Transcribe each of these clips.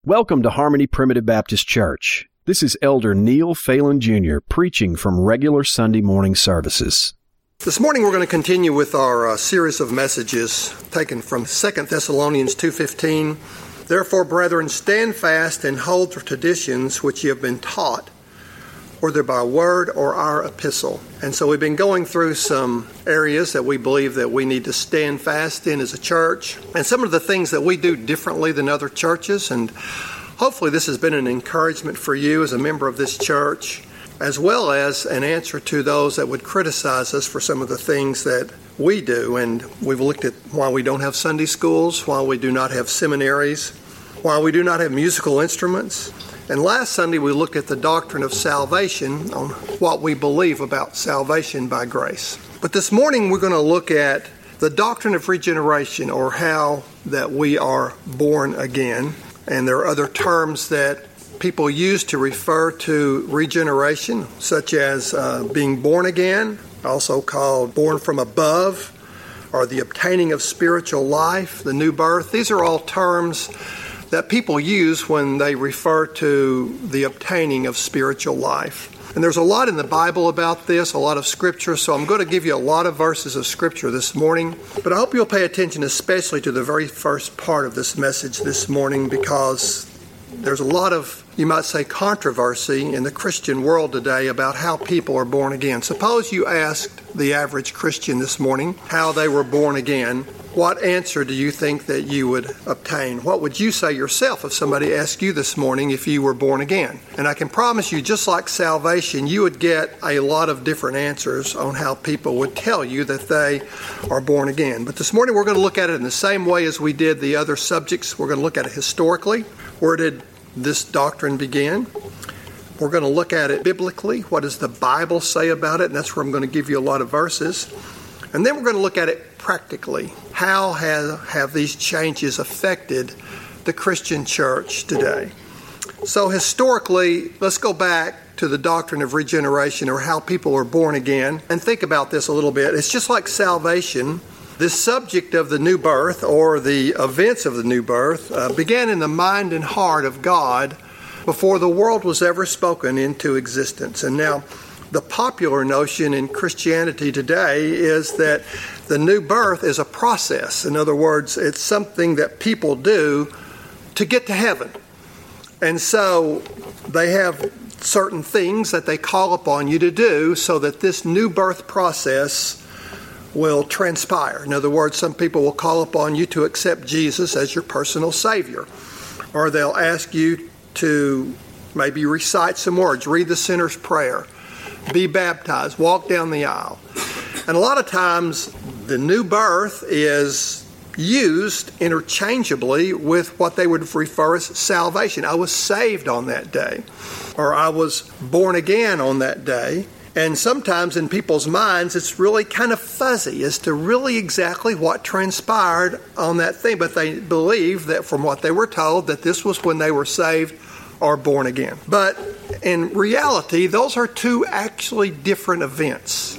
Welcome to Harmony Primitive Baptist Church. This is Elder Neil Phelan Jr. preaching from regular Sunday morning services. This morning we're going to continue with our series of messages taken from 2 Thessalonians 2:15. Therefore, brethren, stand fast and hold the traditions which ye have been taught, whether by word or our epistle. And so we've been going through some areas that we believe that we need to stand fast in as a church, and some of the things that we do differently than other churches. And hopefully this has been an encouragement for you as a member of this church, as well as an answer to those that would criticize us for some of the things that we do. And we've looked at why we don't have Sunday schools, why we do not have seminaries, why we do not have musical instruments. And last Sunday we looked at the doctrine of salvation, on what we believe about salvation by grace. But this morning we're going to look at the doctrine of regeneration, or how that we are born again. And there are other terms that people use to refer to regeneration, such as being born again, also called born from above, or the obtaining of spiritual life, the new birth. These are all terms that people use when they refer to the obtaining of spiritual life. And there's a lot in the Bible about this, a lot of scripture, so I'm going to give you a lot of verses of scripture this morning. But I hope you'll pay attention especially to the very first part of this message this morning, because there's a lot of, you might say, controversy in the Christian world today about how people are born again. Suppose you asked the average Christian this morning how they were born again. What answer do you think that you would obtain? What would you say yourself if somebody asked you this morning if you were born again? And I can promise you, just like salvation, you would get a lot of different answers on how people would tell you that they are born again. But this morning we're going to look at it in the same way as we did the other subjects. We're going to look at it historically. Where did this doctrine begin? We're going to look at it biblically. What does the Bible say about it? And that's where I'm going to give you a lot of verses. And then we're going to look at it practically. How have these changes affected the Christian church today? So historically, let's go back to the doctrine of regeneration, or how people are born again, and think about this a little bit. It's just like salvation. This subject of the new birth, or the events of the new birth, began in the mind and heart of God before the world was ever spoken into existence. And now, the popular notion in Christianity today is that the new birth is a process. In other words, it's something that people do to get to heaven. And so they have certain things that they call upon you to do so that this new birth process will transpire. In other words, some people will call upon you to accept Jesus as your personal Savior. Or they'll ask you to maybe recite some words, read the sinner's prayer, be baptized, walk down the aisle. And a lot of times the new birth is used interchangeably with what they would refer as salvation. I was saved on that day, or I was born again on that day. And sometimes in people's minds it's really kind of fuzzy as to really exactly what transpired on that thing. But they believe that from what they were told that this was when they were saved or born again. But in reality, those are two actually different events.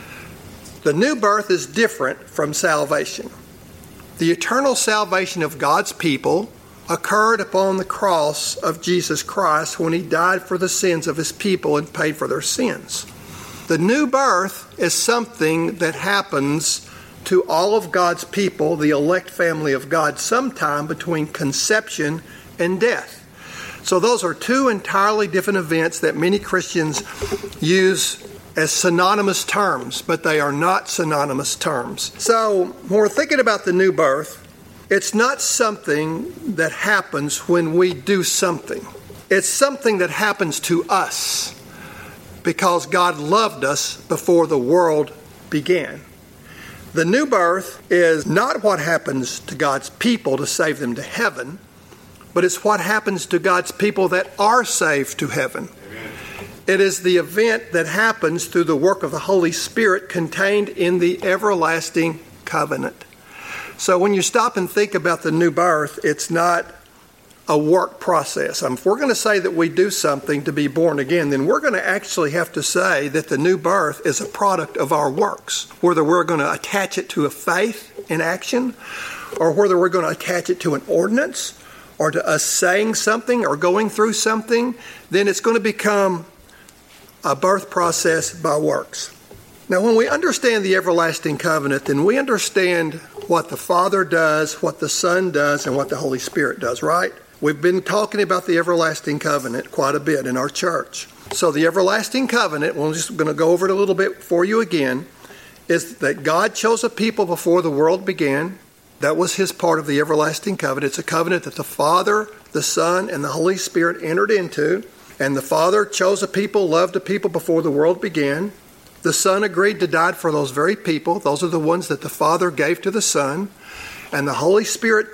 The new birth is different from salvation. The eternal salvation of God's people occurred upon the cross of Jesus Christ when He died for the sins of His people and paid for their sins. The new birth is something that happens to all of God's people, the elect family of God, sometime between conception and death. So those are two entirely different events that many Christians use as synonymous terms, but they are not synonymous terms. So when we're thinking about the new birth, it's not something that happens when we do something. It's something that happens to us because God loved us before the world began. The new birth is not what happens to God's people to save them to heaven, but it's what happens to God's people that are saved to heaven. Amen. It is the event that happens through the work of the Holy Spirit contained in the everlasting covenant. So when you stop and think about the new birth, it's not a work process. If we're going to say that we do something to be born again, then we're going to actually have to say that the new birth is a product of our works, whether we're going to attach it to a faith in action, or whether we're going to attach it to an ordinance, or to us saying something or going through something, then it's going to become a birth process by works. Now, when we understand the everlasting covenant, then we understand what the Father does, what the Son does, and what the Holy Spirit does, right? We've been talking about the everlasting covenant quite a bit in our church. So the everlasting covenant, we're just going to go over it a little bit for you again, is that God chose a people before the world began. That was his part of the everlasting covenant. It's a covenant that the Father, the Son, and the Holy Spirit entered into. And the Father chose a people, loved a people before the world began. The Son agreed to die for those very people. Those are the ones that the Father gave to the Son. And the Holy Spirit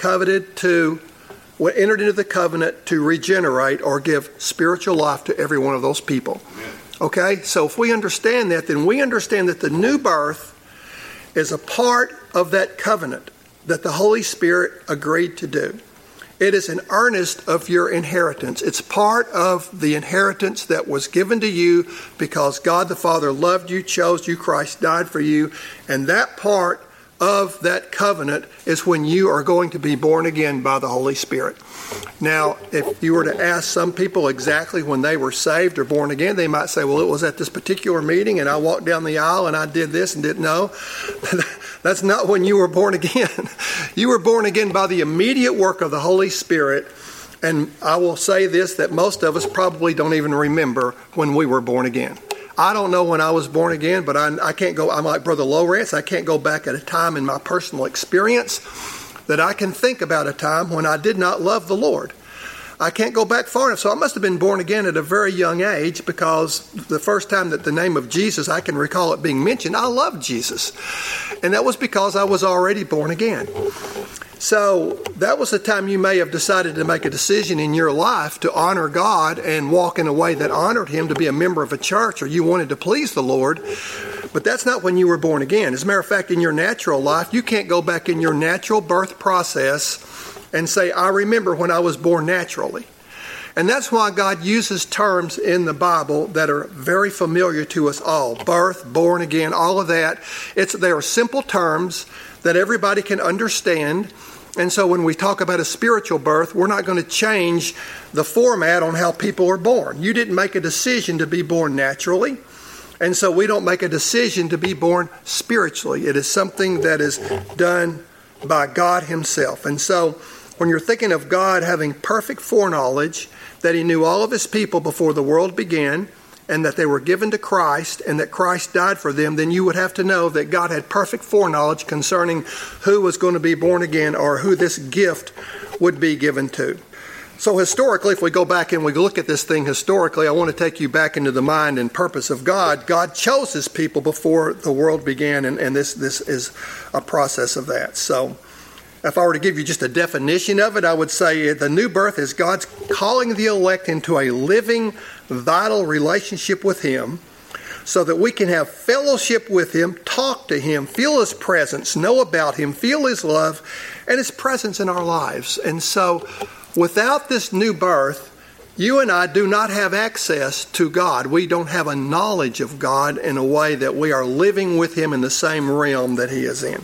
entered into the covenant to regenerate or give spiritual life to every one of those people. Okay? So if we understand that, then we understand that the new birth is a part of that covenant that the Holy Spirit agreed to do. It is an earnest of your inheritance. It's part of the inheritance that was given to you because God the Father loved you, chose you, Christ died for you. And that part of that covenant is when you are going to be born again by the Holy Spirit. Now, if you were to ask some people exactly when they were saved or born again, they might say, well, it was at this particular meeting and I walked down the aisle and I did this and didn't know. That's not when you were born again. You were born again by the immediate work of the Holy Spirit. And I will say this, that most of us probably don't even remember when we were born again. I don't know when I was born again, but I can't go, I'm like Brother Lawrence, I can't go back at a time in my personal experience that I can think about a time when I did not love the Lord. I can't go back far enough. So I must have been born again at a very young age because the first time that the name of Jesus, I can recall it being mentioned, I loved Jesus. And that was because I was already born again. So that was the time you may have decided to make a decision in your life to honor God and walk in a way that honored him, to be a member of a church, or you wanted to please the Lord. But that's not when you were born again. As a matter of fact, in your natural life, you can't go back in your natural birth process and say, I remember when I was born naturally. And that's why God uses terms in the Bible that are very familiar to us all. Birth, born again, all of that. They are simple terms that everybody can understand. And so when we talk about a spiritual birth, we're not going to change the format on how people are born. You didn't make a decision to be born naturally. And so we don't make a decision to be born spiritually. It is something that is done by God himself. And so when you're thinking of God having perfect foreknowledge, that he knew all of his people before the world began, and that they were given to Christ, and that Christ died for them, then you would have to know that God had perfect foreknowledge concerning who was going to be born again or who this gift would be given to. So historically, if we go back and we look at this thing historically, I want to take you back into the mind and purpose of God. God chose his people before the world began, and this is a process of that. So if I were to give you just a definition of it, I would say the new birth is God's calling the elect into a living, vital relationship with him so that we can have fellowship with him, talk to him, feel his presence, know about him, feel his love, and his presence in our lives. And so without this new birth, you and I do not have access to God. We don't have a knowledge of God in a way that we are living with him in the same realm that he is in.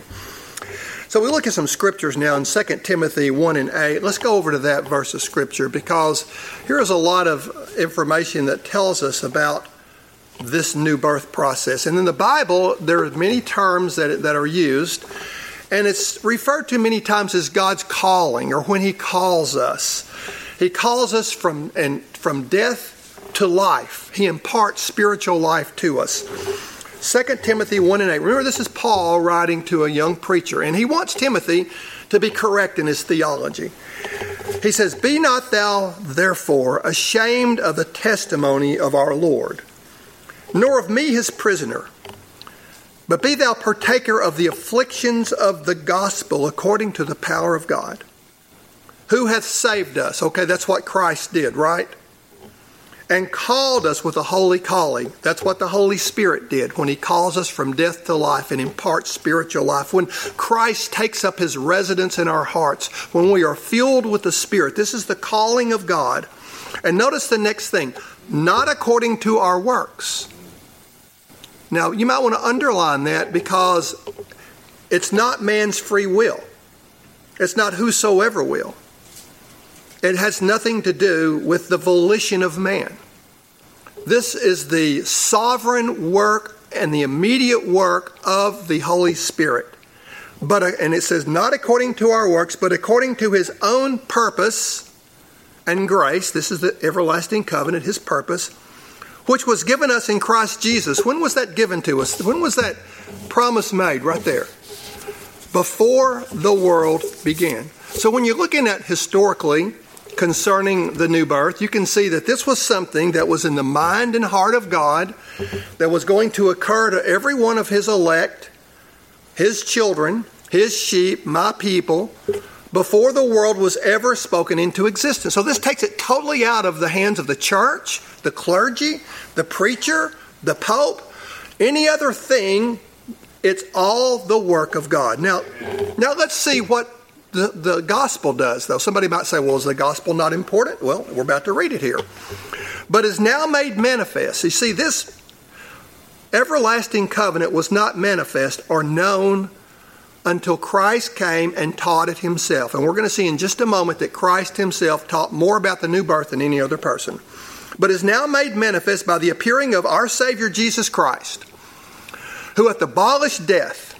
So we look at some scriptures now in 2 Timothy 1 and 8. Let's go over to that verse of scripture because here is a lot of information that tells us about this new birth process. And in the Bible, there are many terms that are used, and it's referred to many times as God's calling, or when he calls us. He calls us from death to life. He imparts spiritual life to us. 2 Timothy 1 and 8. Remember, this is Paul writing to a young preacher, and he wants Timothy to be correct in his theology. He says, "Be not thou, therefore, ashamed of the testimony of our Lord, nor of me his prisoner, but be thou partaker of the afflictions of the gospel according to the power of God, who hath saved us." Okay, that's what Christ did, right? "And called us with a holy calling." That's what the Holy Spirit did when he calls us from death to life and imparts spiritual life. When Christ takes up his residence in our hearts, when we are filled with the Spirit, this is the calling of God. And notice the next thing, not according to our works. Now, you might want to underline that because it's not man's free will. It's not whosoever will. It has nothing to do with the volition of man. This is the sovereign work and the immediate work of the Holy Spirit. And it says, not according to our works, but according to his own purpose and grace. This is the everlasting covenant, his purpose, which was given us in Christ Jesus. When was that given to us? When was that promise made? Right there. Before the world began. So when you're looking at historically concerning the new birth, you can see that this was something that was in the mind and heart of God that was going to occur to every one of his elect, his children, his sheep, my people, before the world was ever spoken into existence. So this takes it totally out of the hands of the church, the clergy, the preacher, the pope, any other thing. It's all the work of God. Now let's see what the gospel does, though. Somebody might say, well, is the gospel not important? Well, we're about to read it here. But is now made manifest. You see, this everlasting covenant was not manifest or known until Christ came and taught it himself. And we're going to see in just a moment that Christ himself taught more about the new birth than any other person. But is now made manifest by the appearing of our Savior Jesus Christ, who hath abolished death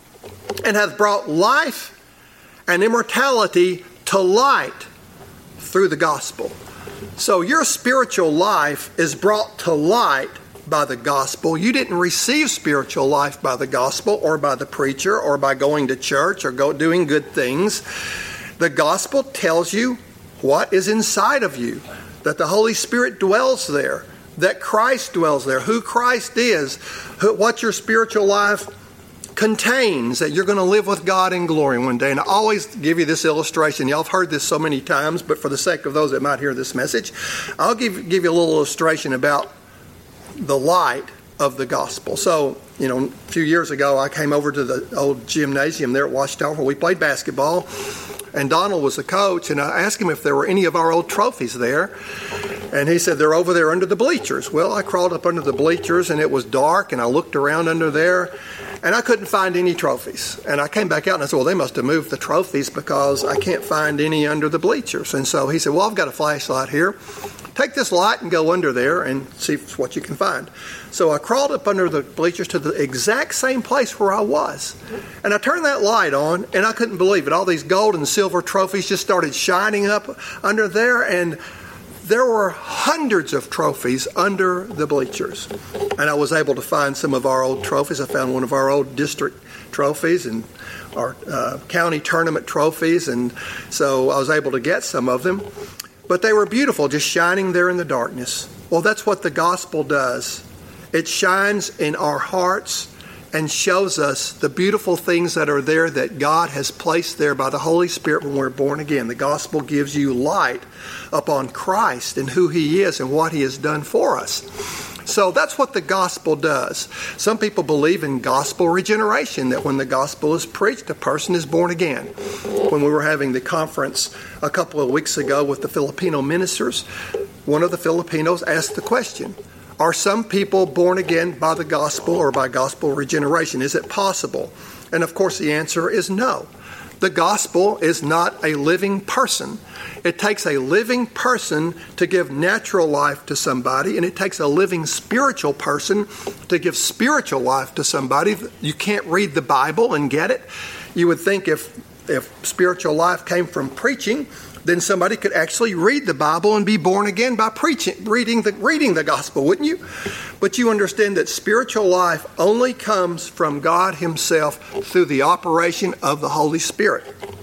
and hath brought life and immortality to light through the gospel. So your spiritual life is brought to light by the gospel. You didn't receive spiritual life by the gospel or by the preacher or by going to church or doing good things. The gospel tells you what is inside of you, that the Holy Spirit dwells there, that Christ dwells there, who Christ is, what your spiritual life contains, that you're going to live with God in glory one day. And I always give you this illustration. Y'all have heard this so many times, but for the sake of those that might hear this message, I'll give you a little illustration about the light of the gospel. So, a few years ago, I came over to the old gymnasium there at Watchtower where we played basketball, and Donald was the coach, and I asked him if there were any of our old trophies there, and he said, they're over there under the bleachers. Well, I crawled up under the bleachers, and it was dark, and I looked around under there, and I couldn't find any trophies. And I came back out and I said, well, they must have moved the trophies because I can't find any under the bleachers. And so he said, well, I've got a flashlight here. Take this light and go under there and see what you can find. So I crawled up under the bleachers to the exact same place where I was. And I turned that light on, and I couldn't believe it. All these gold and silver trophies just started shining up under there, and there were hundreds of trophies under the bleachers. And I was able to find some of our old trophies. I found one of our old district trophies and our county tournament trophies. And so I was able to get some of them. But they were beautiful, just shining there in the darkness. Well, that's what the gospel does. It shines in our hearts and shows us the beautiful things that are there that God has placed there by the Holy Spirit when we're born again. The gospel gives you light upon Christ and who he is and what he has done for us. So that's what the gospel does. Some people believe in gospel regeneration, that when the gospel is preached, a person is born again. When we were having the conference a couple of weeks ago with the Filipino ministers, one of the Filipinos asked the question, are some people born again by the gospel or by gospel regeneration? Is it possible? And of course the answer is no. The gospel is not a living person. It takes a living person to give natural life to somebody, and it takes a living spiritual person to give spiritual life to somebody. You can't read the Bible and get it. You would think if spiritual life came from preaching, then somebody could actually read the Bible and be born again by reading the gospel, wouldn't you? But you understand that spiritual life only comes from God himself through the operation of the Holy Spirit.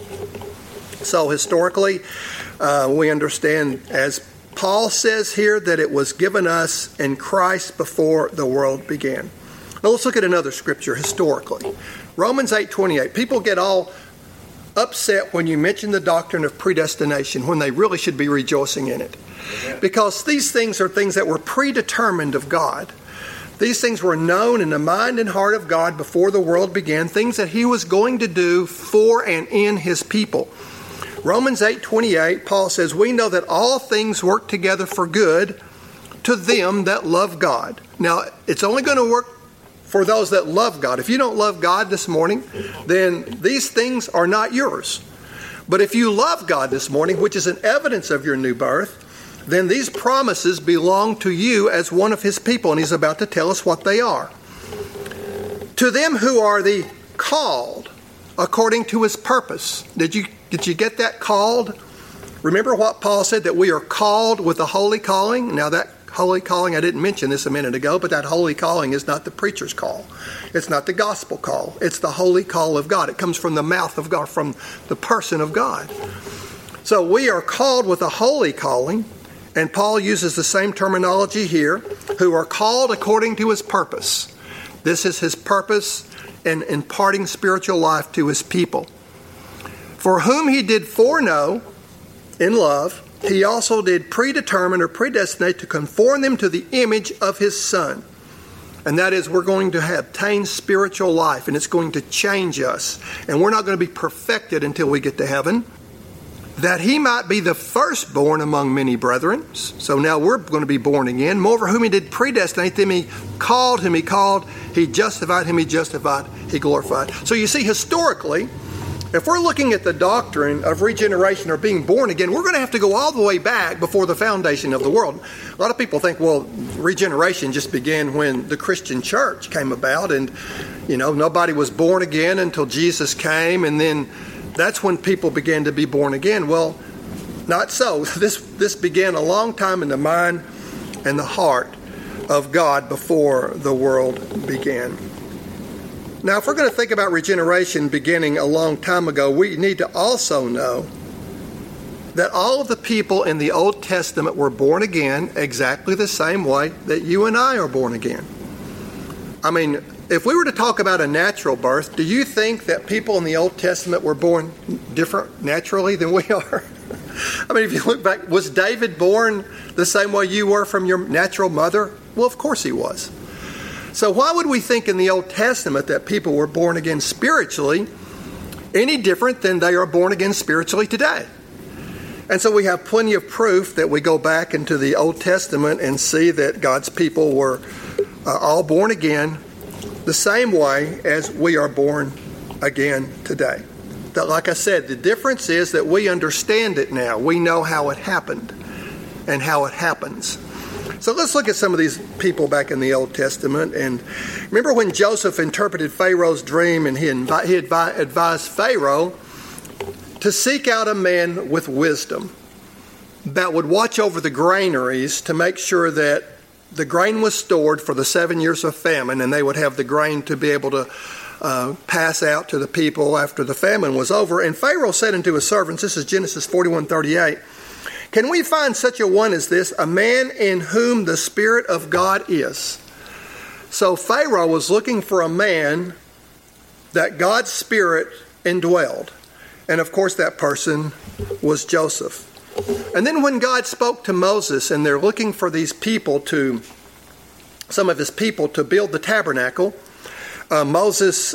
So historically, we understand, as Paul says here, that it was given us in Christ before the world began. Now let's look at another scripture historically. Romans 8:28. People get all upset when you mention the doctrine of predestination when they really should be rejoicing in it. Because these things are things that were predetermined of God. These things were known in the mind and heart of God before the world began, things that he was going to do for and in his people. Romans 8:28, Paul says, we know that all things work together for good to them that love God. Now, it's only going to work for those that love God. If you don't love God this morning, then these things are not yours. But if you love God this morning, which is an evidence of your new birth, then these promises belong to you as one of his people. And he's about to tell us what they are. To them who are the called according to his purpose. Did you get that, called? Remember what Paul said, that we are called with a holy calling? Now that holy calling, I didn't mention this a minute ago, but that holy calling is not the preacher's call. It's not the gospel call. It's the holy call of God. It comes from the mouth of God, from the person of God. So we are called with a holy calling, and Paul uses the same terminology here, who are called according to his purpose. This is his purpose in imparting spiritual life to his people. For whom he did foreknow in love, he also did predetermine or predestinate to conform them to the image of his Son. And that is, we're going to obtain spiritual life, and it's going to change us. And we're not going to be perfected until we get to heaven. That he might be the firstborn among many brethren. So now we're going to be born again. Moreover, whom he did predestinate, them he called, he justified, he justified, he glorified. So you see, historically, if we're looking at the doctrine of regeneration or being born again, we're going to have to go all the way back before the foundation of the world. A lot of people think, well, regeneration just began when the Christian church came about, and, nobody was born again until Jesus came, and then that's when people began to be born again. Well, not so. This began a long time in the mind and the heart of God before the world began. Now, if we're going to think about regeneration beginning a long time ago, we need to also know that all of the people in the Old Testament were born again exactly the same way that you and I are born again. I mean, if we were to talk about a natural birth, do you think that people in the Old Testament were born different naturally than we are? I mean, if you look back, was David born the same way you were from your natural mother? Well, of course he was. So why would we think in the Old Testament that people were born again spiritually any different than they are born again spiritually today? And so we have plenty of proof that we go back into the Old Testament and see that God's people were all born again the same way as we are born again today. That, like I said, the difference is that we understand it now. We know how it happened and how it happens. So let's look at some of these people back in the Old Testament. And remember when Joseph interpreted Pharaoh's dream, and he advised Pharaoh to seek out a man with wisdom that would watch over the granaries to make sure that the grain was stored for the 7 years of famine, and they would have the grain to be able to pass out to the people after the famine was over. And Pharaoh said unto his servants, this is Genesis 41:38, can we find such a one as this, a man in whom the Spirit of God is? So Pharaoh was looking for a man that God's Spirit indwelled. And of course that person was Joseph. And then when God spoke to Moses, and they're looking for these people some of his people to build the tabernacle, Moses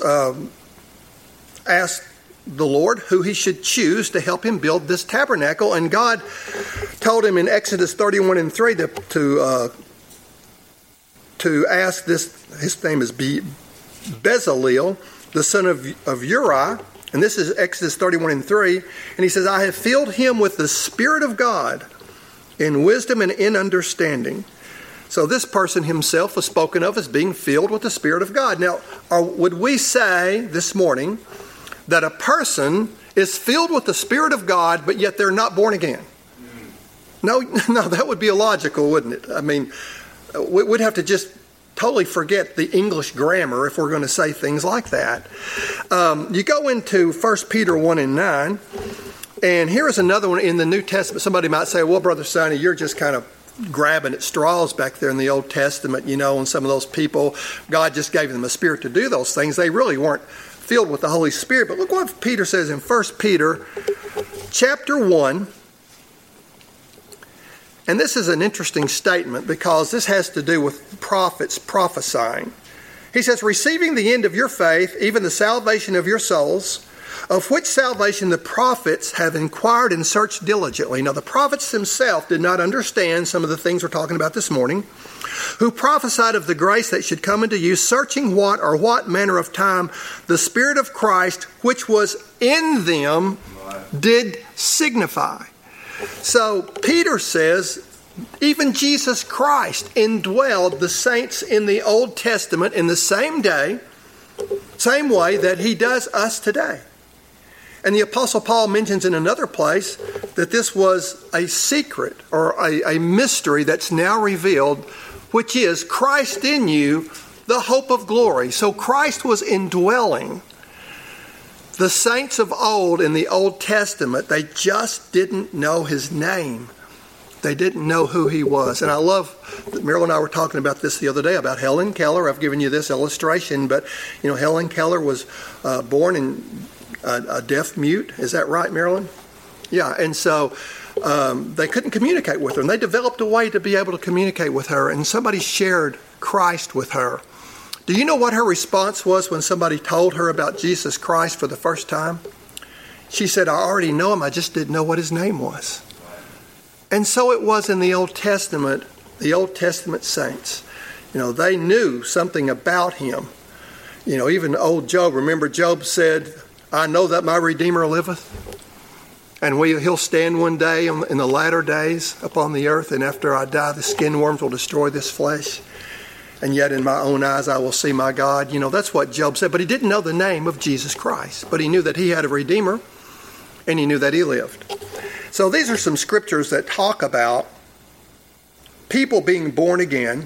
asked the Lord who he should choose to help him build this tabernacle. And God told him in Exodus 31:3 to ask this, his name is Bezalel, the son of Uri. And this is Exodus 31:3. And he says, I have filled him with the Spirit of God in wisdom and in understanding. So this person himself was spoken of as being filled with the Spirit of God. Now, would we say this morning that a person is filled with the Spirit of God, but yet they're not born again? No, that would be illogical, wouldn't it? I mean, we'd have to just totally forget the English grammar if we're going to say things like that. You go into 1 Peter 1:9, and here is another one in the New Testament. Somebody might say, well, Brother Sonny, you're just kind of grabbing at straws back there in the Old Testament, and some of those people, God just gave them a spirit to do those things. They really weren't filled with the Holy Spirit. But look what Peter says in 1 Peter chapter 1. And this is an interesting statement because this has to do with prophets prophesying. He says, receiving the end of your faith, even the salvation of your souls, of which salvation the prophets have inquired and searched diligently. Now, the prophets themselves did not understand some of the things we're talking about this morning, who prophesied of the grace that should come into you, searching what manner of time the Spirit of Christ, which was in them, did signify. So Peter says, even Jesus Christ indwelled the saints in the Old Testament in the same way that he does us today. And the Apostle Paul mentions in another place that this was a secret or a mystery that's now revealed, which is Christ in you, the hope of glory. So Christ was indwelling the saints of old in the Old Testament. They just didn't know his name. They didn't know who he was. And I love that Marilyn and I were talking about this the other day about Helen Keller. I've given you this illustration, but Helen Keller was born in a deaf mute. Is that right, Marilyn? Yeah, and so they couldn't communicate with her. And they developed a way to be able to communicate with her. And somebody shared Christ with her. Do you know what her response was when somebody told her about Jesus Christ for the first time? She said, I already know him. I just didn't know what his name was. And so it was in the Old Testament saints. They knew something about him. Even old Job. Remember Job said, I know that my Redeemer liveth. And he'll stand one day in the latter days upon the earth. And after I die, the skin worms will destroy this flesh. And yet in my own eyes I will see my God. That's what Job said. But he didn't know the name of Jesus Christ. But he knew that he had a Redeemer. And he knew that he lived. So these are some scriptures that talk about people being born again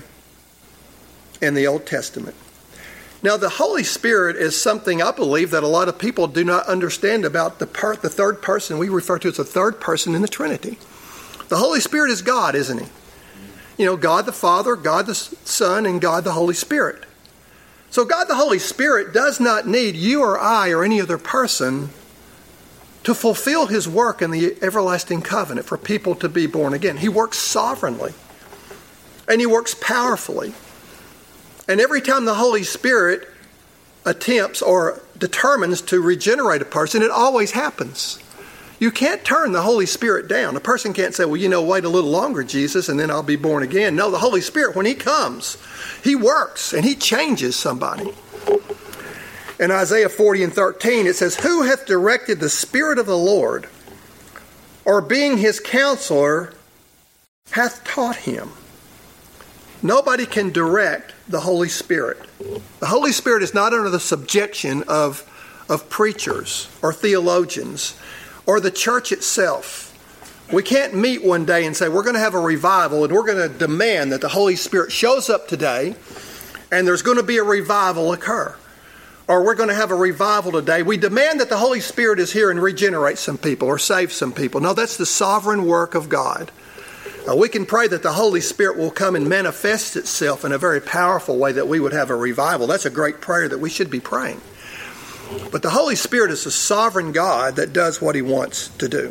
in the Old Testament. Now, the Holy Spirit is something I believe that a lot of people do not understand about the third person we refer to as the third person in the Trinity. The Holy Spirit is God, isn't he? God the Father, God the Son, and God the Holy Spirit. So God the Holy Spirit does not need you or I or any other person to fulfill his work in the everlasting covenant for people to be born again. He works sovereignly. And he works powerfully. And every time the Holy Spirit attempts or determines to regenerate a person, it always happens. You can't turn the Holy Spirit down. A person can't say, well, wait a little longer, Jesus, and then I'll be born again. No, the Holy Spirit, when he comes, he works and he changes somebody. In Isaiah 40:13, it says, who hath directed the Spirit of the Lord, or being his counselor, hath taught him? Nobody can direct the Holy Spirit. The Holy Spirit is not under the subjection of preachers or theologians or the church itself. We can't meet one day and say, we're going to have a revival and we're going to demand that the Holy Spirit shows up today and there's going to be a revival occur. Or we're going to have a revival today. We demand that the Holy Spirit is here and regenerate some people or save some people. No, that's the sovereign work of God. We can pray that the Holy Spirit will come and manifest itself in a very powerful way that we would have a revival. That's a great prayer that we should be praying. But the Holy Spirit is a sovereign God that does what he wants to do.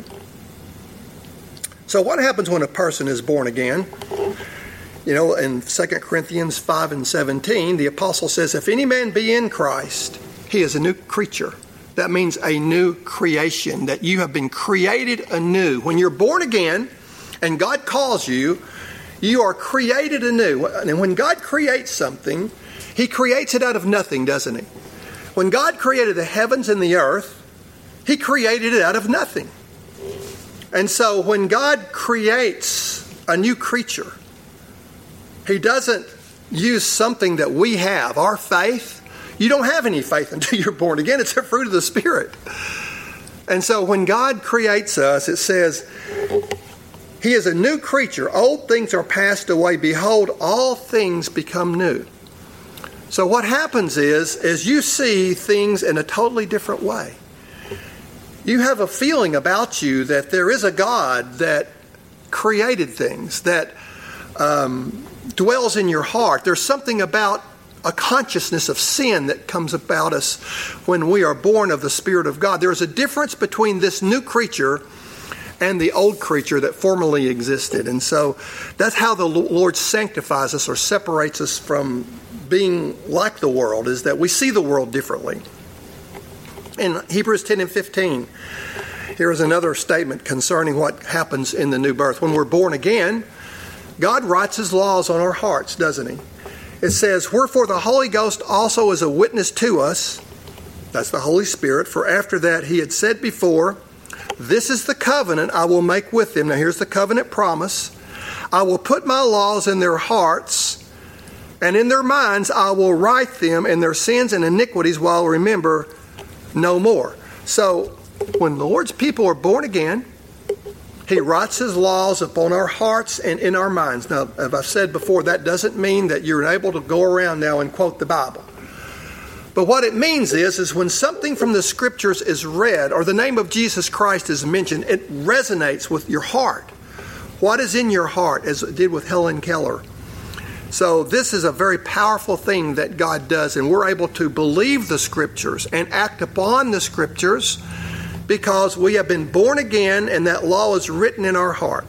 So what happens when a person is born again? In 2 Corinthians 5:17, the apostle says, if any man be in Christ, he is a new creature. That means a new creation, that you have been created anew. When you're born again and God calls you, you are created anew. And when God creates something, he creates it out of nothing, doesn't he? When God created the heavens and the earth, he created it out of nothing. And so when God creates a new creature, he doesn't use something that we have, our faith. You don't have any faith until you're born again. It's a fruit of the Spirit. And so when God creates us, it says, he is a new creature. Old things are passed away. Behold, all things become new. So what happens is you see things in a totally different way. You have a feeling about you that there is a God that created things, that dwells in your heart. There's something about a consciousness of sin that comes about us when we are born of the Spirit of God. There's a difference between this new creature and the old creature that formerly existed. And so that's how the Lord sanctifies us or separates us from being like the world, is that we see the world differently. In Hebrews 10:15, here is another statement concerning what happens in the new birth. When we're born again, God writes his laws on our hearts, doesn't he? It says, wherefore the Holy Ghost also is a witness to us. That's the Holy Spirit. For after that he had said before, This is the covenant I will make with them. Now here's the covenant promise. I will put my laws in their hearts, and in their minds I will write them, and their sins and iniquities will I remember no more. So when the Lord's people are born again, He writes His laws upon our hearts and in our minds. Now, as I've said before, that doesn't mean that you're able to go around now and quote the Bible. But what it means is when something from the Scriptures is read or the name of Jesus Christ is mentioned, it resonates with your heart. What is in your heart, as it did with Helen Keller. So this is a very powerful thing that God does, and we're able to believe the Scriptures and act upon the Scriptures because we have been born again and that law is written in our heart.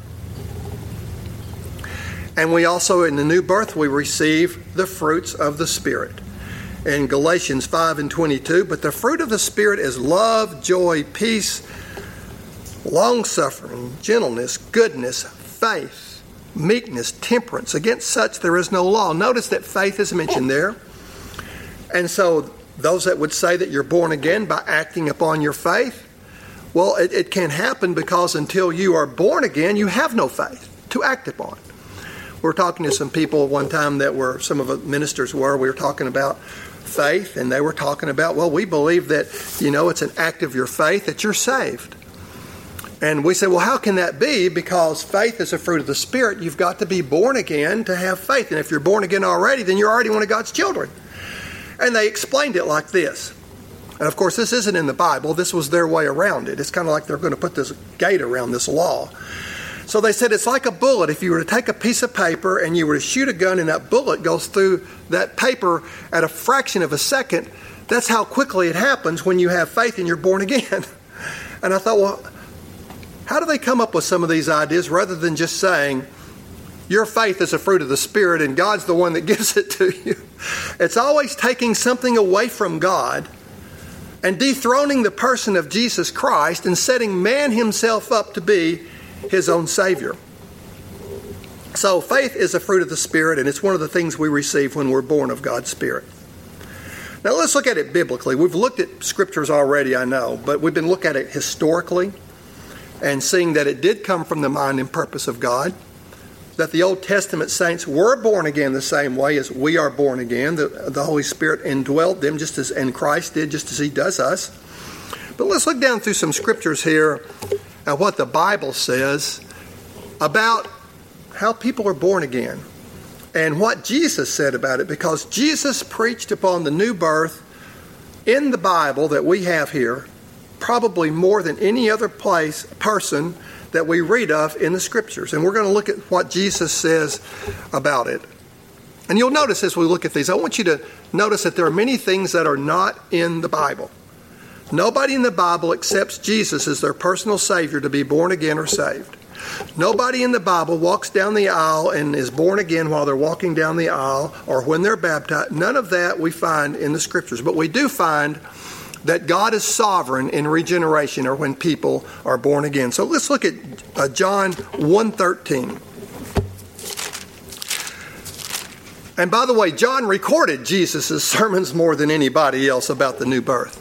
And we also, in the new birth, we receive the fruits of the Spirit. In Galatians 5:22, but the fruit of the Spirit is love, joy, peace, long-suffering, gentleness, goodness, faith, meekness, temperance. Against such there is no law. Notice that faith is mentioned there. And so those that would say that you're born again by acting upon your faith, well, it can't happen because until you are born again, you have no faith to act upon. We were talking to some people one time that were, some of the ministers were, we were talking about faith, and they were talking about, well, we believe that, it's an act of your faith that you're saved. And we said, well, how can that be? Because faith is a fruit of the Spirit. You've got to be born again to have faith. And if you're born again already, then you're already one of God's children. And they explained it like this. And of course, this isn't in the Bible. This was their way around it. It's kind of like they're going to put this gate around this law. So they said it's like a bullet. If you were to take a piece of paper and you were to shoot a gun and that bullet goes through that paper at a fraction of a second, that's how quickly it happens when you have faith and you're born again. And I thought, well, how do they come up with some of these ideas rather than just saying, your faith is a fruit of the Spirit and God's the one that gives it to you? It's always taking something away from God and dethroning the person of Jesus Christ and setting man himself up to be his own Savior. So faith is a fruit of the Spirit, and it's one of the things we receive when we're born of God's Spirit. Now let's look at it biblically. We've looked at Scriptures already, I know, but we've been looking at it historically and seeing that it did come from the mind and purpose of God, that the Old Testament saints were born again the same way as we are born again. The Holy Spirit indwelt them just as, and Christ did, just as He does us. But let's look down through some Scriptures here at what the Bible says about how people are born again and what Jesus said about it, because Jesus preached upon the new birth in the Bible that we have here, probably more than any other person that we read of in the Scriptures. And we're going to look at what Jesus says about it. And you'll notice as we look at these, I want you to notice that there are many things that are not in the Bible. Nobody in the Bible accepts Jesus as their personal Savior to be born again or saved. Nobody in the Bible walks down the aisle and is born again while they're walking down the aisle or when they're baptized. None of that we find in the Scriptures. But we do find that God is sovereign in regeneration or when people are born again. So let's look at John 1:13. And by the way, John recorded Jesus' sermons more than anybody else about the new birth.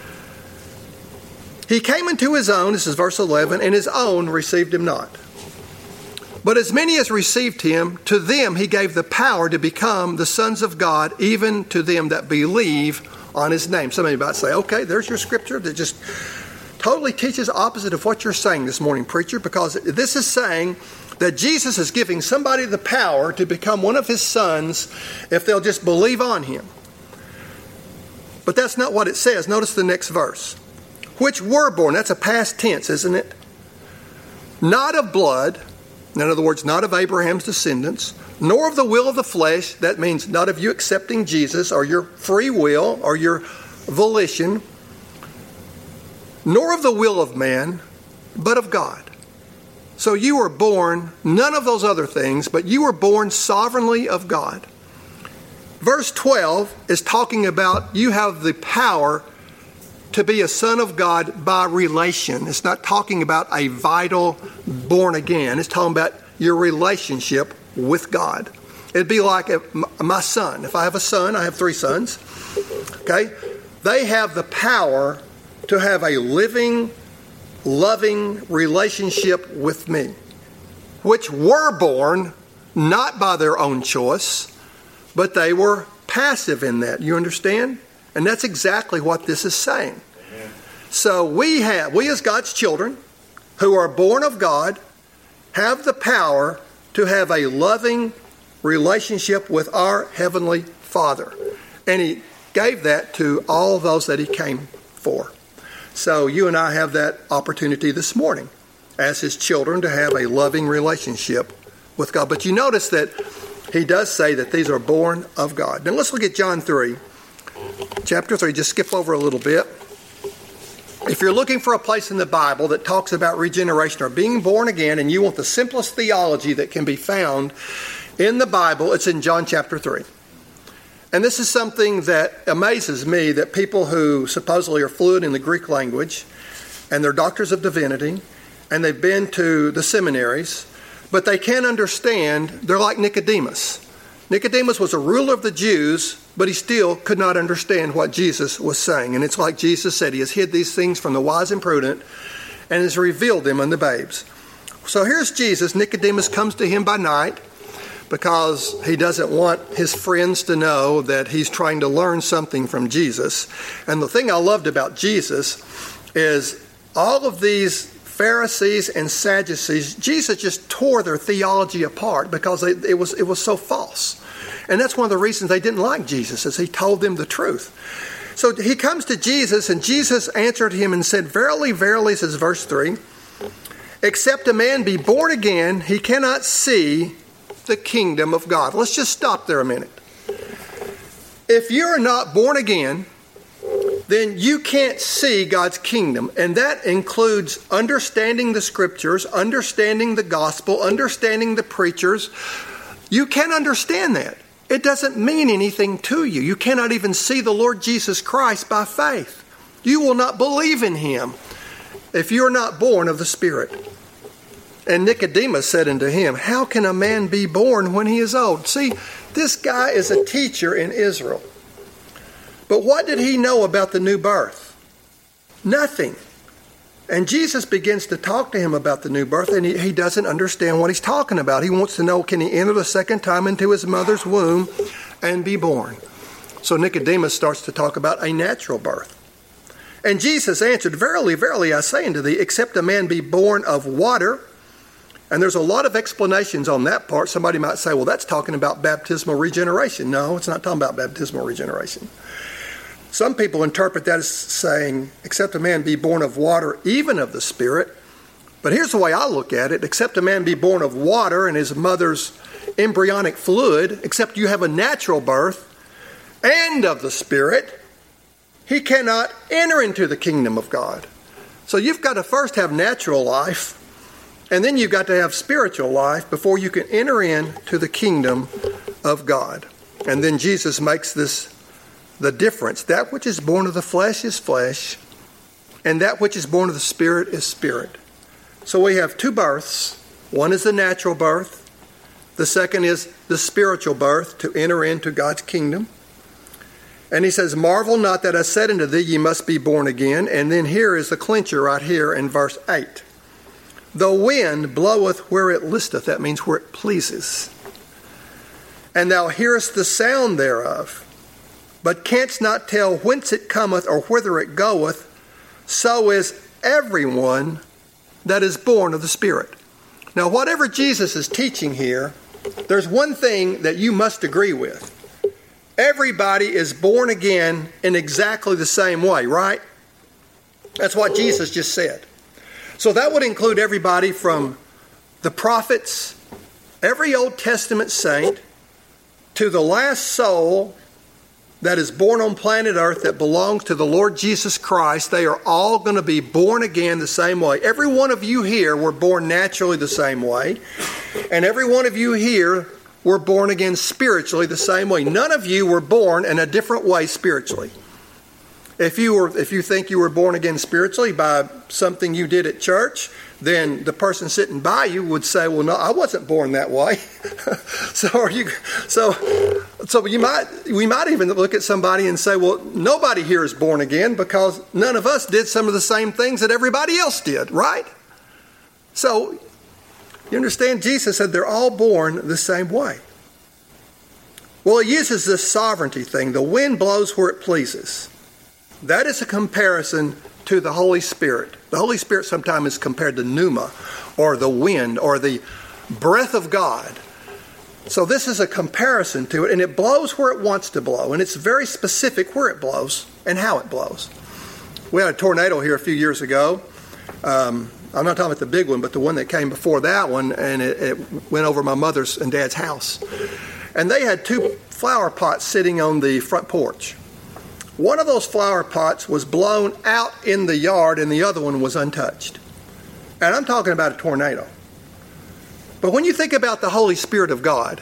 He came into his own, this is verse 11, and his own received him not. But as many as received him, to them he gave the power to become the sons of God, even to them that believe on his name. Somebody might say, okay, there's your Scripture that just totally teaches opposite of what you're saying this morning, preacher, because this is saying that Jesus is giving somebody the power to become one of his sons if they'll just believe on him. But that's not what it says. Notice the next verse. Which were born, that's a past tense, isn't it? Not of blood, in other words, not of Abraham's descendants, nor of the will of the flesh, that means not of you accepting Jesus or your free will or your volition, nor of the will of man, but of God. So you were born, none of those other things, but you were born sovereignly of God. Verse 12 is talking about you have the power to be a son of God by relation. It's not talking about a vital born again. It's talking about your relationship with God. It'd be like my son. If I have a son, I have 3 sons. Okay? They have the power to have a living loving relationship with me, which were born not by their own choice, but they were passive in that. You understand? And that's exactly what this is saying. Amen. So we as God's children who are born of God have the power to have a loving relationship with our Heavenly Father. And He gave that to all those that He came for. So you and I have that opportunity this morning as His children to have a loving relationship with God. But you notice that He does say that these are born of God. Now let's look at John 3. Chapter 3, just skip over a little bit. If you're looking for a place in the Bible that talks about regeneration or being born again, and you want the simplest theology that can be found in the Bible, it's in John chapter 3. And this is something that amazes me, that people who supposedly are fluent in the Greek language, and they're doctors of divinity, and they've been to the seminaries, but they can't understand. They're like Nicodemus. Nicodemus was a ruler of the Jews, but he still could not understand what Jesus was saying. And it's like Jesus said, He has hid these things from the wise and prudent and has revealed them unto babes. So here's Jesus. Nicodemus comes to Him by night because he doesn't want his friends to know that he's trying to learn something from Jesus. And the thing I loved about Jesus is all of these Pharisees and Sadducees, Jesus just tore their theology apart because it was so false. And that's one of the reasons they didn't like Jesus, is He told them the truth. So He comes to Jesus, and Jesus answered him and said, Verily, verily, says verse 3, except a man be born again, he cannot see the kingdom of God. Let's just stop there a minute. If you're not born again, then you can't see God's kingdom. And that includes understanding the Scriptures, understanding the gospel, understanding the preachers. You can't understand that. It doesn't mean anything to you. You cannot even see the Lord Jesus Christ by faith. You will not believe in Him if you're not born of the Spirit. And Nicodemus said unto Him, How can a man be born when he is old? See, this guy is a teacher in Israel. But what did he know about the new birth? Nothing. And Jesus begins to talk to him about the new birth, and he doesn't understand what He's talking about. He wants to know, can he enter the second time into his mother's womb and be born? So Nicodemus starts to talk about a natural birth. And Jesus answered, Verily, verily, I say unto thee, except a man be born of water. And there's a lot of explanations on that part. Somebody might say, well, that's talking about baptismal regeneration. No, it's not talking about baptismal regeneration. Some people interpret that as saying, except a man be born of water, even of the Spirit. But here's the way I look at it. Except a man be born of water and his mother's embryonic fluid, except you have a natural birth and of the Spirit, he cannot enter into the kingdom of God. So you've got to first have natural life, and then you've got to have spiritual life before you can enter into the kingdom of God. And then Jesus makes the difference. That which is born of the flesh is flesh, and that which is born of the Spirit is spirit. So we have two births. One is the natural birth. The second is the spiritual birth, to enter into God's kingdom. And He says, Marvel not that I said unto thee, ye must be born again. And then here is the clincher right here in verse 8. The wind bloweth where it listeth. That means where it pleases. And thou hearest the sound thereof, but canst not tell whence it cometh or whither it goeth. So is everyone that is born of the Spirit. Now, whatever Jesus is teaching here, there's one thing that you must agree with. Everybody is born again in exactly the same way, right? That's what Jesus just said. So that would include everybody from the prophets, every Old Testament saint, to the last soul that is born on planet Earth that belongs to the Lord Jesus Christ. They are all going to be born again the same way. Every one of you here were born naturally the same way. And every one of you here were born again spiritually the same way. None of you were born in a different way spiritually. If you think you were born again spiritually by something you did at church, then the person sitting by you would say, well, no, I wasn't born that way. So So we might even look at somebody and say, well, nobody here is born again because none of us did some of the same things that everybody else did, right? So you understand, Jesus said they're all born the same way. Well, he uses this sovereignty thing. The wind blows where it pleases. That is a comparison to the Holy Spirit. The Holy Spirit sometimes is compared to pneuma, or the wind, or the breath of God. So this is a comparison to it, and it blows where it wants to blow, and it's very specific where it blows and how it blows. We had a tornado here a few years ago. I'm not talking about the big one, but the one that came before that one, and it went over my mother's and dad's house. And they had 2 flower pots sitting on the front porch. One of those flower pots was blown out in the yard, and the other one was untouched. And I'm talking about a tornado. But when you think about the Holy Spirit of God,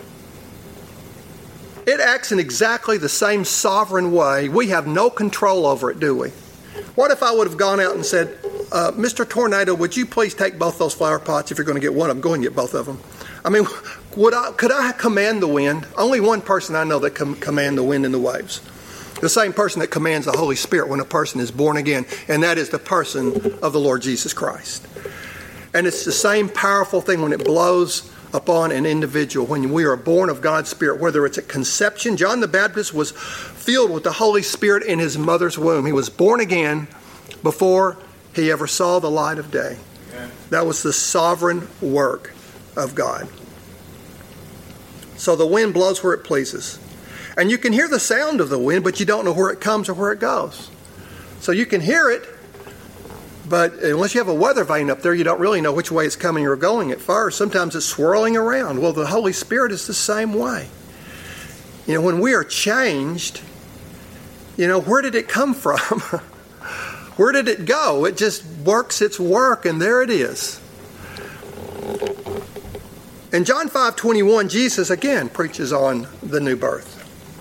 it acts in exactly the same sovereign way. We have no control over it, do we? What if I would have gone out and said, Mr. Tornado, would you please take both those flower pots? If you're going to get one of them, go and get both of them. I mean, could I command the wind? Only one person I know that can command the wind and the waves. The same person that commands the Holy Spirit when a person is born again, and that is the person of the Lord Jesus Christ. And it's the same powerful thing when it blows upon an individual. When we are born of God's Spirit, whether it's at conception. John the Baptist was filled with the Holy Spirit in his mother's womb. He was born again before he ever saw the light of day. Amen. That was the sovereign work of God. So the wind blows where it pleases. And you can hear the sound of the wind, but you don't know where it comes or where it goes. So you can hear it, but unless you have a weather vane up there, you don't really know which way it's coming or going at first. Sometimes it's swirling around. Well, the Holy Spirit is the same way. You know, when we are changed, you know, where did it come from? Where did it go? It just works its work, and there it is. In John 5:21, Jesus again preaches on the new birth.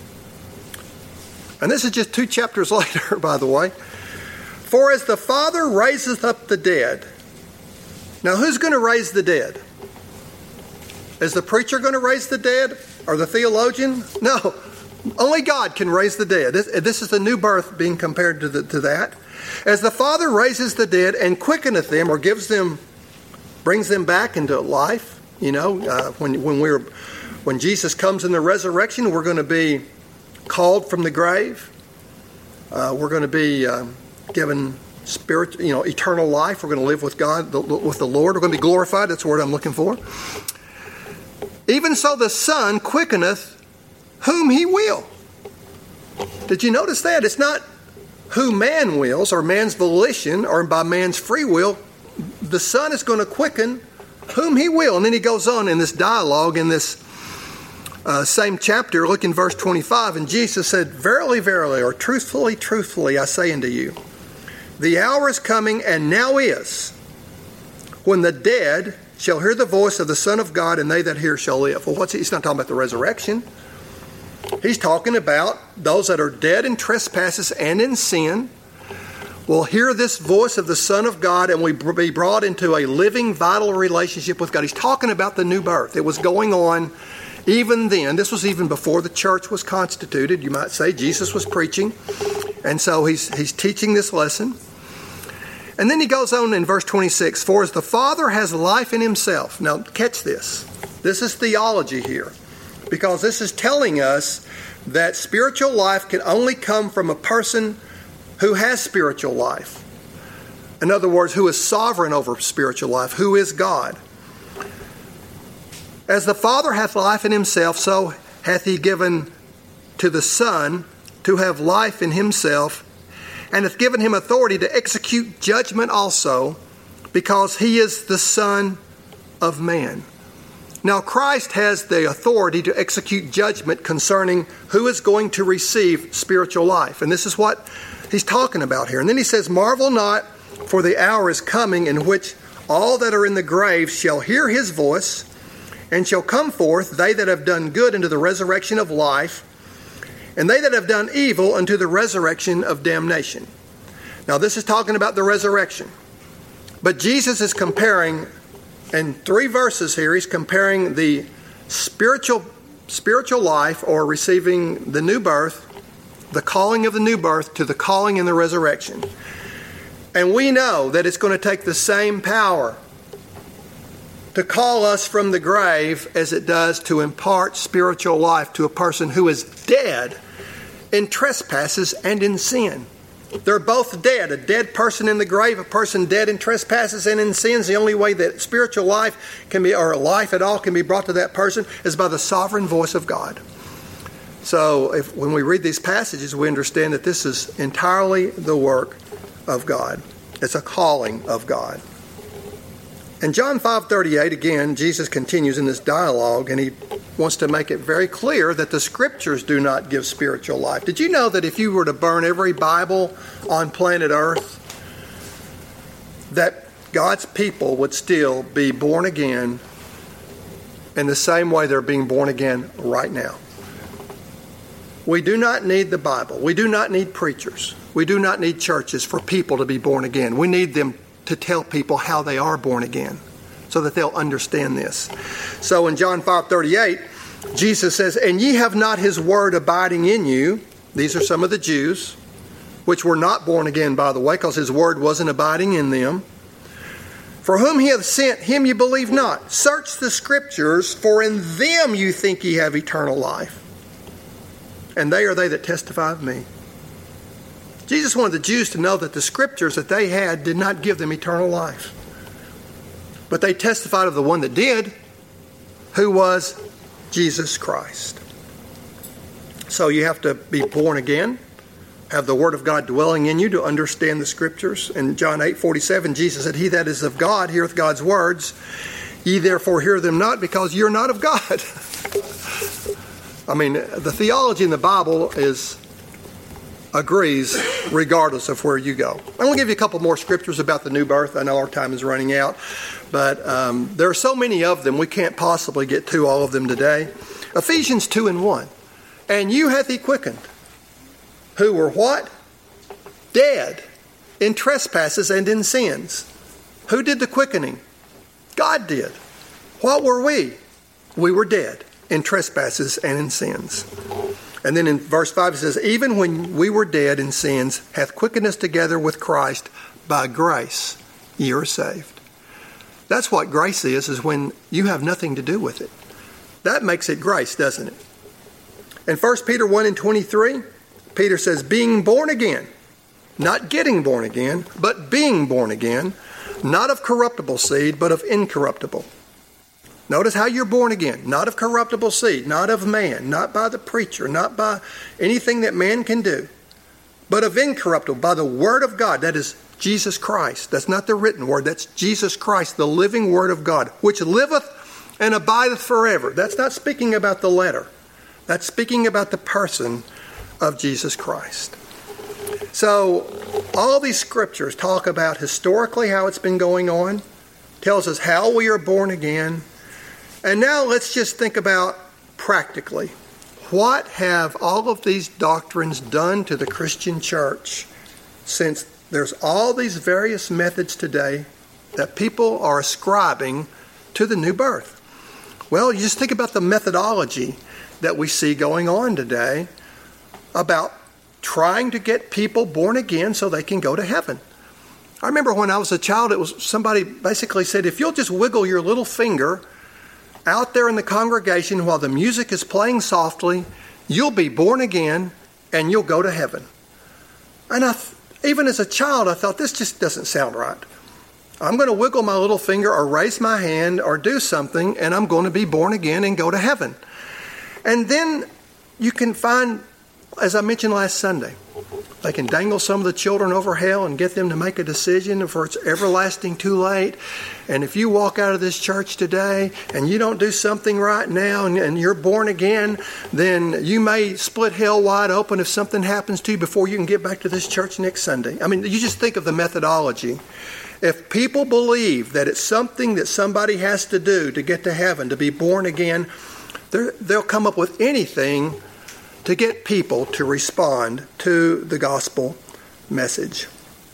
And this is just 2 chapters later, by the way. For as the Father raiseth up the dead. Now, who's going to raise the dead? Is the preacher going to raise the dead? Or the theologian? No. Only God can raise the dead. This is the new birth being compared to that. As the Father raises the dead and quickeneth them, or brings them back into life. You know, when Jesus comes in the resurrection, we're going to be called from the grave. We're going to be given eternal life. We're going to live with God, with the Lord. We're going to be glorified. That's the word I'm looking for. Even so, the Son quickeneth whom He will. Did you notice that? It's not who man wills, or man's volition, or by man's free will. The Son is going to quicken whom He will. And then He goes on in this dialogue in this same chapter, look in verse 25, and Jesus said, Verily, verily, or truthfully, truthfully, I say unto you, the hour is coming, and now is, when the dead shall hear the voice of the Son of God, and they that hear shall live. Well, he's not talking about the resurrection. He's talking about those that are dead in trespasses and in sin will hear this voice of the Son of God, and we be brought into a living, vital relationship with God. He's talking about the new birth. It was going on even then. This was even before the church was constituted, you might say. Jesus was preaching, and so he's teaching this lesson. And then he goes on in verse 26, For as the Father has life in Himself. Now, catch this. This is theology here, because this is telling us that spiritual life can only come from a person who has spiritual life. In other words, who is sovereign over spiritual life, who is God. As the Father hath life in Himself, so hath He given to the Son to have life in Himself, and hath given Him authority to execute judgment also, because He is the Son of Man. Now, Christ has the authority to execute judgment concerning who is going to receive spiritual life. And this is what He's talking about here. And then He says, Marvel not, for the hour is coming in which all that are in the grave shall hear His voice, and shall come forth, they that have done good unto the resurrection of life, and they that have done evil unto the resurrection of damnation. Now, this is talking about the resurrection. But Jesus is comparing, in 3 verses here, He's comparing the spiritual spiritual life or receiving the new birth, the calling of the new birth to the calling in the resurrection. And we know that it's going to take the same power to call us from the grave as it does to impart spiritual life to a person who is dead in trespasses and in sin. They're both dead. A dead person in the grave, a person dead in trespasses and in sins. The only way that spiritual life can be, or life at all, can be brought to that person is by the sovereign voice of God. So when we read these passages, we understand that this is entirely the work of God. It's a calling of God. In John 5:38, again, Jesus continues in this dialogue, and he wants to make it very clear that the Scriptures do not give spiritual life. Did you know that if you were to burn every Bible on planet Earth, that God's people would still be born again in the same way they're being born again right now? We do not need the Bible. We do not need preachers. We do not need churches for people to be born again. We need them to tell people how they are born again so that they'll understand this. So in John 5:38, Jesus says, "And ye have not his word abiding in you." These are some of the Jews, which were not born again, by the way, because his word wasn't abiding in them. "For whom he hath sent, him ye believe not. Search the Scriptures, for in them you think ye have eternal life. And they are they that testify of me." Jesus wanted the Jews to know that the Scriptures that they had did not give them eternal life. But they testified of the one that did, who was Jesus Christ. So you have to be born again, have the Word of God dwelling in you to understand the Scriptures. In John 8:47, Jesus said, "He that is of God heareth God's words. Ye therefore hear them not, because you're not of God." I mean, the theology in the Bible agrees regardless of where you go. I'm going to give you a couple more scriptures about the new birth. I know our time is running out, but there are so many of them we can't possibly get to all of them today. Ephesians 2:1. "And you hath he quickened, who were" what? "Dead in trespasses and in sins." Who did the quickening? God did. What were we? We were dead in trespasses and in sins. And then in verse 5 it says, "Even when we were dead in sins, hath quickened us together with Christ. By grace ye are saved." That's what grace is when you have nothing to do with it. That makes it grace, doesn't it? In 1 Peter 1:23, Peter says, "Being born again," not getting born again, but being born again, "not of corruptible seed, but of incorruptible." Notice how you're born again. Not of corruptible seed, not of man, not by the preacher, not by anything that man can do, but of incorruptible, by the Word of God. That is Jesus Christ. That's not the written Word. That's Jesus Christ, the living Word of God, which liveth and abideth forever. That's not speaking about the letter. That's speaking about the person of Jesus Christ. So all these scriptures talk about historically how it's been going on, tells us how we are born again. And now let's just think about practically. What have all of these doctrines done to the Christian church, since there's all these various methods today that people are ascribing to the new birth? Well, you just think about the methodology that we see going on today about trying to get people born again so they can go to heaven. I remember when I was a child, it was somebody basically said, if you'll just wiggle your little finger out there in the congregation while the music is playing softly, you'll be born again and you'll go to heaven. And even as a child, I thought, this just doesn't sound right. I'm going to wiggle my little finger or raise my hand or do something, and I'm going to be born again and go to heaven. And then you can find, as I mentioned last Sunday, they can dangle some of the children over hell and get them to make a decision for it's everlasting too late. And if you walk out of this church today and you don't do something right now and you're born again, then you may split hell wide open if something happens to you before you can get back to this church next Sunday. I mean, you just think of the methodology. If people believe that it's something that somebody has to do to get to heaven, to be born again, they'll come up with anything to get people to respond to the gospel message.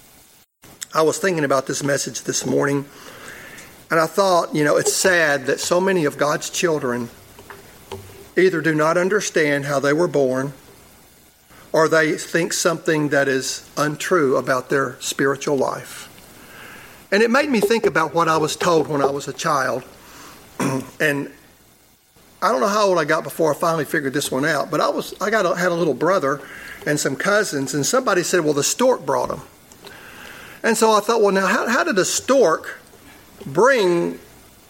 I was thinking about this message this morning, and I thought, it's sad that so many of God's children either do not understand how they were born, or they think something that is untrue about their spiritual life. And it made me think about what I was told when I was a child. And I don't know how old I got before I finally figured this one out, but I had a little brother and some cousins, and somebody said, well, the stork brought them. And so I thought, well, now how did a stork bring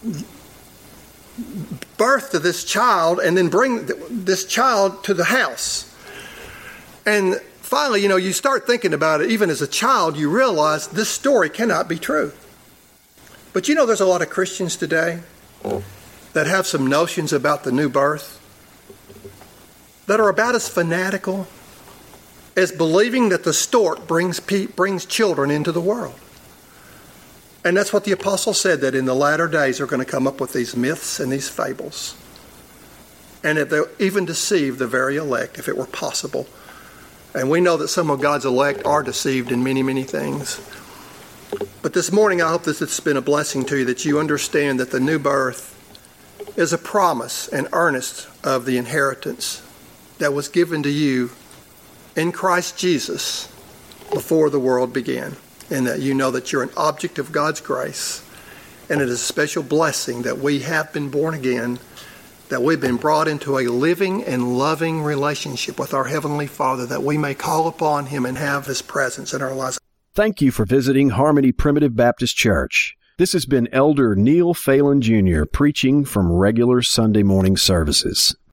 birth to this child and then bring this child to the house? And finally, you start thinking about it. Even as a child, you realize this story cannot be true. But there's a lot of Christians today that have some notions about the new birth that are about as fanatical as believing that the stork brings children into the world. And that's what the apostle said, that in the latter days they're going to come up with these myths and these fables. And that they'll even deceive the very elect, if it were possible. And we know that some of God's elect are deceived in many, many things. But this morning, I hope that it's been a blessing to you, that you understand that the new birth is a promise and earnest of the inheritance that was given to you in Christ Jesus before the world began. And that you know that you're an object of God's grace. And it is a special blessing that we have been born again, that we've been brought into a living and loving relationship with our Heavenly Father, that we may call upon Him and have His presence in our lives. Thank you for visiting Harmony Primitive Baptist Church. This has been Elder Neil Phelan Jr. preaching from regular Sunday morning services.